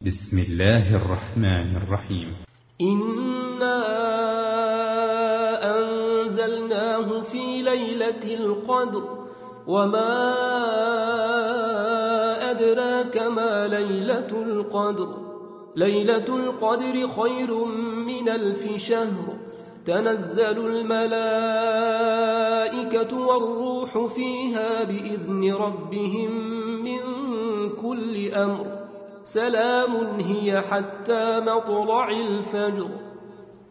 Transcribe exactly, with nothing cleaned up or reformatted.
بسم الله الرحمن الرحيم. إنا أنزلناه في ليلة القدر وما أدراك ما ليلة القدر ليلة القدر خير من ألف شهر تنزل الملائكة والروح فيها بإذن ربهم من كل أمر سلام هي حتى مطلع الفجر.